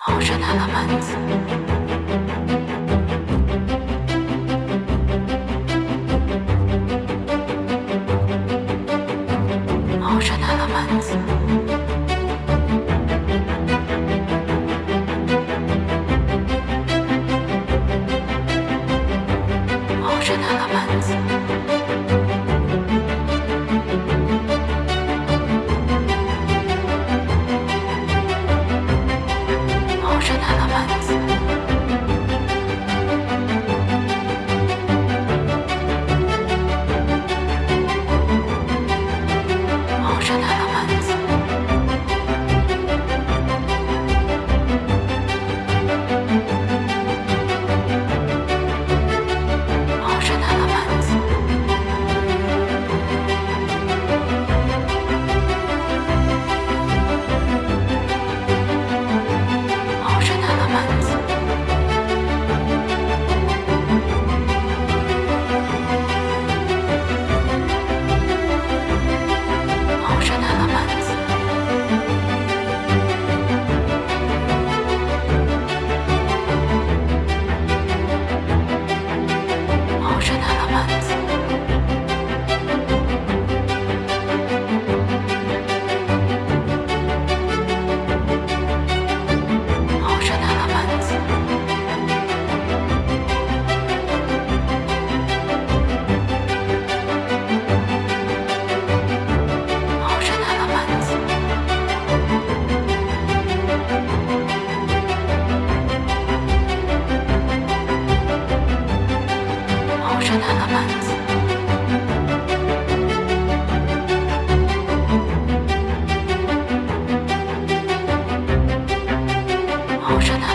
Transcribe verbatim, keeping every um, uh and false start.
Ocean Elements. Ocean Elements. Ocean Elements. Ocean Elements. Ocean Elements. Ocean Elements. Ocean Elements. Ocean Elements. Ocean Elements. Ocean Elements. Ocean Elements. Ocean Elements. Ocean